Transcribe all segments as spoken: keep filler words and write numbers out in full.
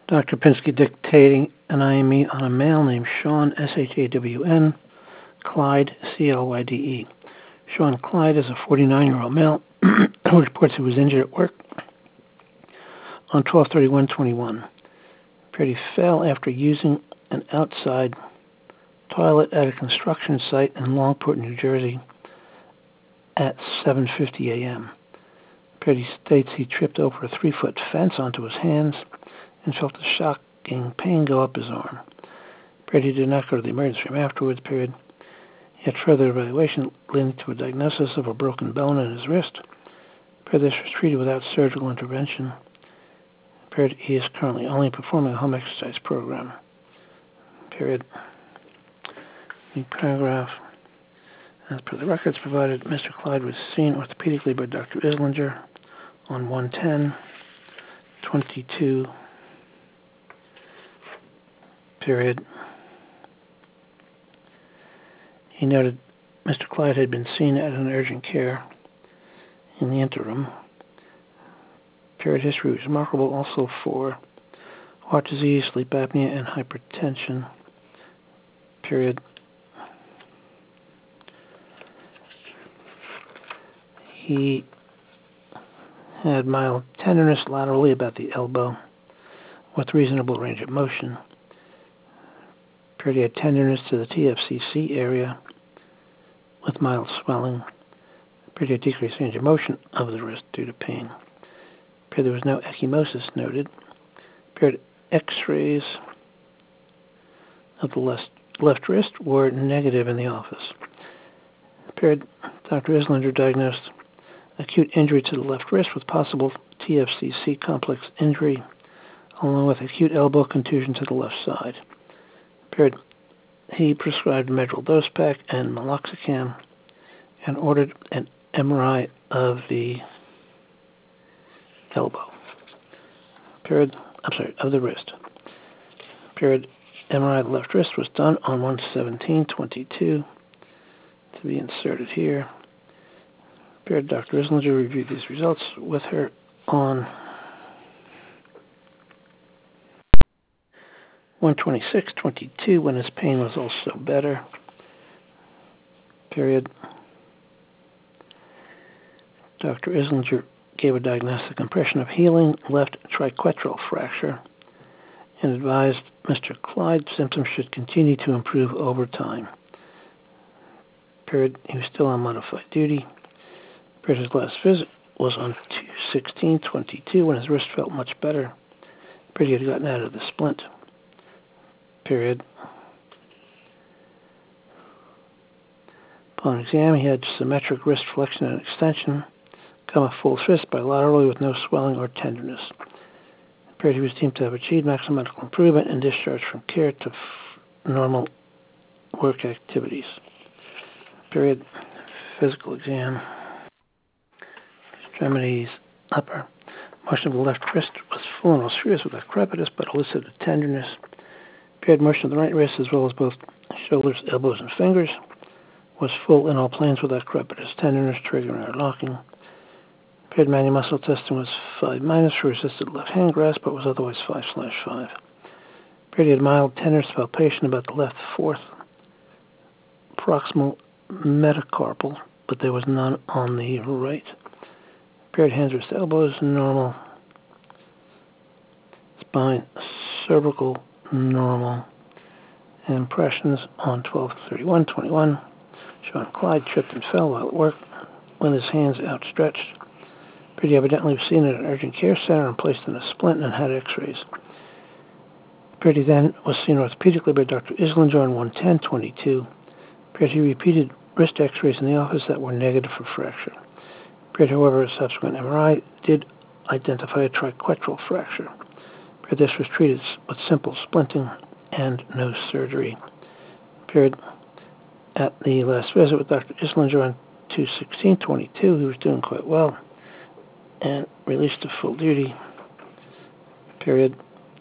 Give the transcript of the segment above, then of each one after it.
Doctor Pinsky dictating an I M E on a male named Shawn, S H A W N, Clyde, C L Y D E. Shawn Clyde is a forty-nine-year-old male who reports he was injured at work on twelve thirty-one twenty-one. He fell after using an outside toilet at a construction site in Longport, New Jersey at seven fifty a.m. Petty states he tripped over a three-foot fence onto his hands and felt a shocking pain go up his arm. Petty did not go to the emergency room afterwards, period. He had further evaluation leading to a diagnosis of a broken bone in his wrist. Period, this was treated without surgical intervention. Period, he is currently only performing a home exercise program. Period. New paragraph. As per the records provided, Mister Clyde was seen orthopedically by Doctor Islinger on one ten twenty-two. Period. He noted Mister Clyde had been seen at an urgent care in the interim. Period. History was remarkable also for heart disease, sleep apnea, and hypertension. Period. He had mild tenderness laterally about the elbow with reasonable range of motion. Period. He had tenderness to the T F C C area with mild swelling. Period. He had decreased range of motion of the wrist due to pain. Period. There was no ecchymosis noted. Period. X-rays of the left, left wrist were negative in the office. Period. Doctor Islinger diagnosed acute injury to the left wrist with possible T F C C complex injury, along with acute elbow contusion to the left side. Period. He prescribed Medrol dose pack and meloxicam and ordered an M R I of the elbow. Period. I'm sorry, of the wrist. Period. M R I of the left wrist was done on one seventeen twenty-two to be inserted here. Period. Doctor Islinger reviewed these results with her on one twenty-six twenty-two when his pain was also better. Period. Doctor Islinger gave a diagnostic impression of healing left triquetral fracture and advised Mister Clyde's symptoms should continue to improve over time. Period. He was still on modified duty. Period. His last visit was on two sixteen twenty-two when his wrist felt much better. Period. He had gotten out of the splint. Period. Upon exam, he had symmetric wrist flexion and extension, come a full fist bilaterally with no swelling or tenderness. Period. He was deemed to have achieved maximum medical improvement and discharged from care to f- normal work activities. Period. Physical exam. Extremities upper. Motion of the left wrist was full and osseous without crepitus, but elicited tenderness. Period. Motion of the right wrist, as well as both shoulders, elbows, and fingers, was full in all planes without crepitus, tenderness, triggering, or locking. Period. Manual muscle testing was five minus for resisted left hand grasp, but was otherwise five slash five. Period. Had mild tenderness palpation about the left fourth proximal metacarpal, but there was none on the right. Period. Hands, wrist, elbows, normal. Spine, cervical, normal. Impressions on twelve thirty-one twenty-one. Shawn Clyde tripped and fell while at work with his hands outstretched. Period. Evidently was seen at an urgent care center and placed in a splint and had x-rays. Period. Then was seen orthopedically by Doctor Islinger on one ten twenty-two. Period. He repeated wrist x-rays in the office that were negative for fracture. Period. However, a subsequent M R I did identify a triquetral fracture. Period. This was treated with simple splinting and no surgery. Period. At the last visit with Doctor Islinger on two sixteen twenty-two, he was doing quite well and released to full duty. Period.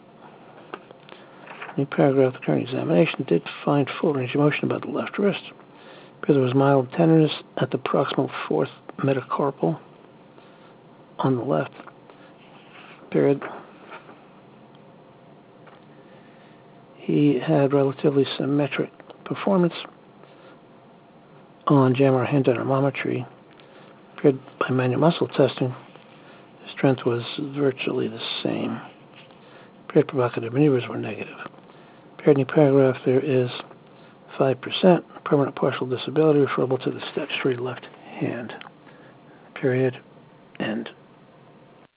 New paragraph, the current examination did find full range of motion about the left wrist. Period. There was mild tenderness at the proximal fourth metacarpal on the left. Period. he had relatively symmetric performance on JAMA hand dynamometry. Paired by manual muscle testing, his strength was virtually the same. Paired provocative maneuvers were negative. Paired knee paragraph, there is five percent permanent partial disability referable to the statutory left hand. Period. End.